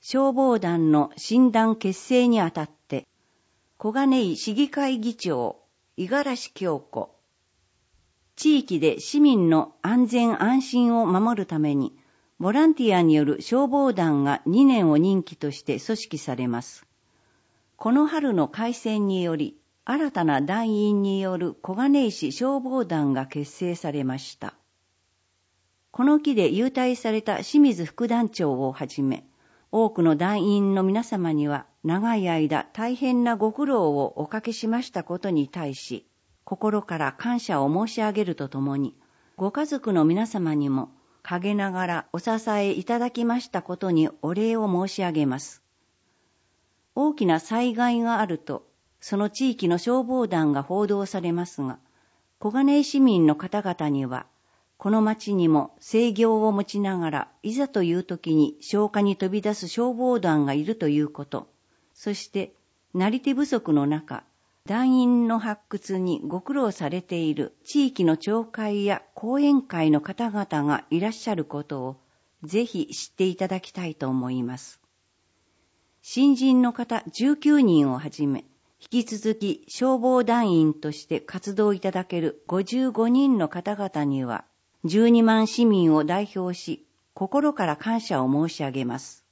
消防団の診断結成にあたって、小金井市議会議長、五十嵐京子、地域で市民の安全安心を守るために、ボランティアによる消防団が2年を任期として組織されます。この春の改選により、新たな団員による小金井市消防団が結成されました。この期で優待された清水副団長をはじめ、多くの団員の皆様には長い間大変なご苦労をおかけしましたことに対し、心から感謝を申し上げるとともに、ご家族の皆様にも陰ながらお支えいただきましたことにお礼を申し上げます。大きな災害があると、その地域の消防団が報道されますが、小金井市民の方々には、この町にも正業を持ちながら、いざという時に消火に飛び出す消防団がいるということ、そして、なり手不足の中、団員の発掘にご苦労されている地域の町会や講演会の方々がいらっしゃることを、ぜひ知っていただきたいと思います。新人の方19人をはじめ、引き続き消防団員として活動いただける55人の方々には、12万市民を代表し、心から感謝を申し上げます。